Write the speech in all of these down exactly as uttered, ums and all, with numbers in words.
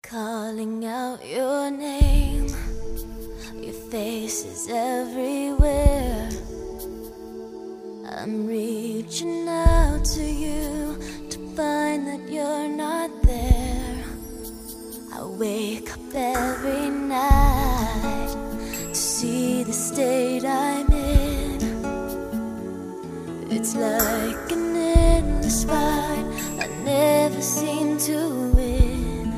Calling out your name, your face is everywhere. I'm reaching out to you to find that you're not there. I wake up every night to see the state I'm in. It's like an endless fight, I never seem to win.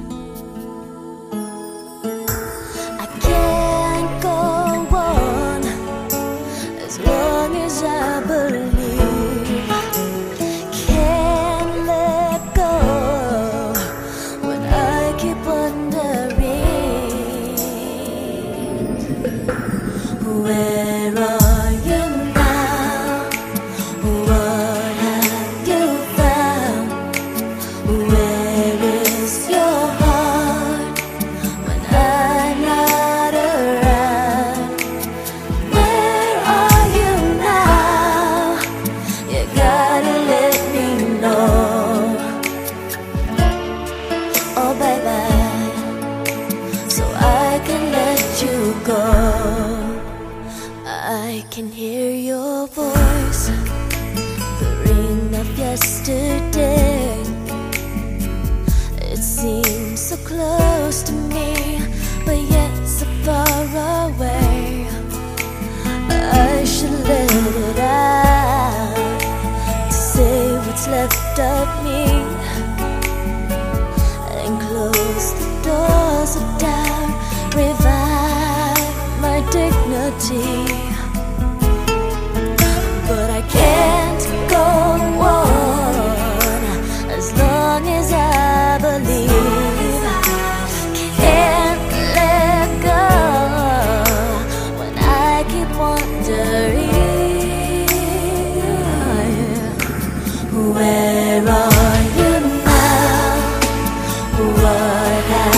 I can't go on as long as I believe. Can't let go when I keep wondering, where are you now? What have you found? Where is your heart when I'm not around? Where are you now? You gotta let me know. Oh baby, so I can let you go. I can hear your voice, the ring of yesterday. It seems so close to me, but yet so far away. I should let it out to say what's left of me and close the doors of doubt, revive my dignity. But I can't go on as long as I believe. Can't let go when I keep wondering, where are you now? What have